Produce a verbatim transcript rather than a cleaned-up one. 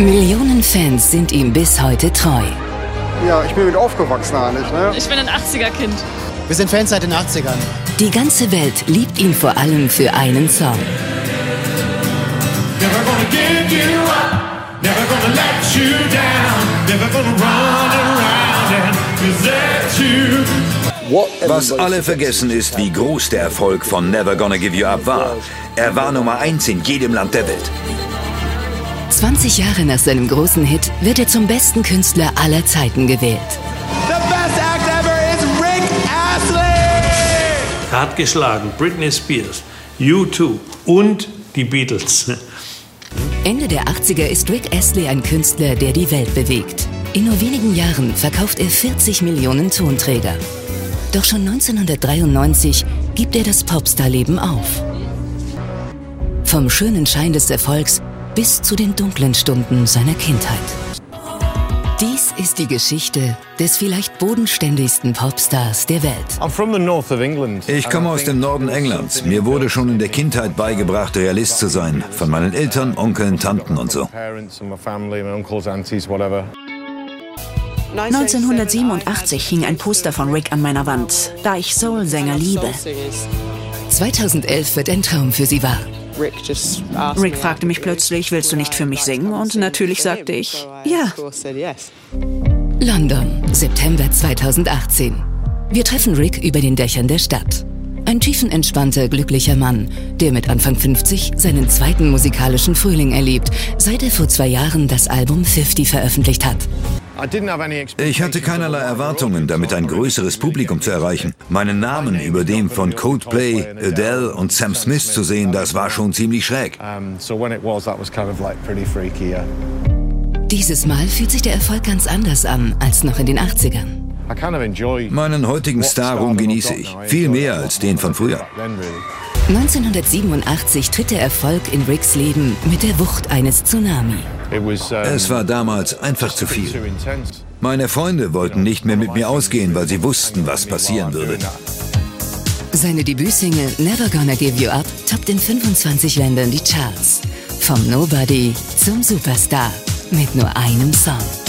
Millionen Fans sind ihm bis heute treu. Ja, ich bin mit aufgewachsen eigentlich, ne? Ich bin ein achtziger-Kind. Wir sind Fans seit den achtzigern. Die ganze Welt liebt ihn vor allem für einen Song. Never gonna give you up, never gonna let you down, never gonna run around and desert you. Was alle vergessen ist, wie groß der Erfolg von Never Gonna Give You Up war. Er war Nummer eins in jedem Land der Welt. zwanzig Jahre nach seinem großen Hit wird er zum besten Künstler aller Zeiten gewählt. The best act ever is Rick Astley! Er hat geschlagen Britney Spears, U zwei und die Beatles. Ende der achtziger ist Rick Astley ein Künstler, der die Welt bewegt. In nur wenigen Jahren verkauft er vierzig Millionen Tonträger. Doch schon neunzehnhundertdreiundneunzig gibt er das Popstar-Leben auf. Vom schönen Schein des Erfolgs bis zu den dunklen Stunden seiner Kindheit. Dies ist die Geschichte des vielleicht bodenständigsten Popstars der Welt. Ich komme aus dem Norden Englands. Mir wurde schon in der Kindheit beigebracht, Realist zu sein. Von meinen Eltern, Onkeln, Tanten und so. neunzehnhundertsiebenundachtzig hing ein Poster von Rick an meiner Wand, da ich Soul-Sänger liebe. zweitausendelf wird ein Traum für sie wahr. Rick fragte mich plötzlich, willst du nicht für mich singen? Und natürlich sagte ich, ja. London, September zweitausendachtzehn. Wir treffen Rick über den Dächern der Stadt. Ein tiefenentspannter, glücklicher Mann, der mit Anfang fünfzig seinen zweiten musikalischen Frühling erlebt, seit er vor zwei Jahren das Album fünfzig veröffentlicht hat. Ich hatte keinerlei Erwartungen, damit ein größeres Publikum zu erreichen. Meinen Namen über dem von Coldplay, Adele und Sam Smith zu sehen, das war schon ziemlich schräg. Dieses Mal fühlt sich der Erfolg ganz anders an als noch in den achtzigern. Meinen heutigen Starruhm genieße ich, viel mehr als den von früher. neunzehnhundertsiebenundachtzig tritt der Erfolg in Ricks Leben mit der Wucht eines Tsunami. Es war damals einfach zu viel. Meine Freunde wollten nicht mehr mit mir ausgehen, weil sie wussten, was passieren würde. Seine Debütsingle Never Gonna Give You Up toppt in fünfundzwanzig Ländern die Charts. Vom Nobody zum Superstar mit nur einem Song.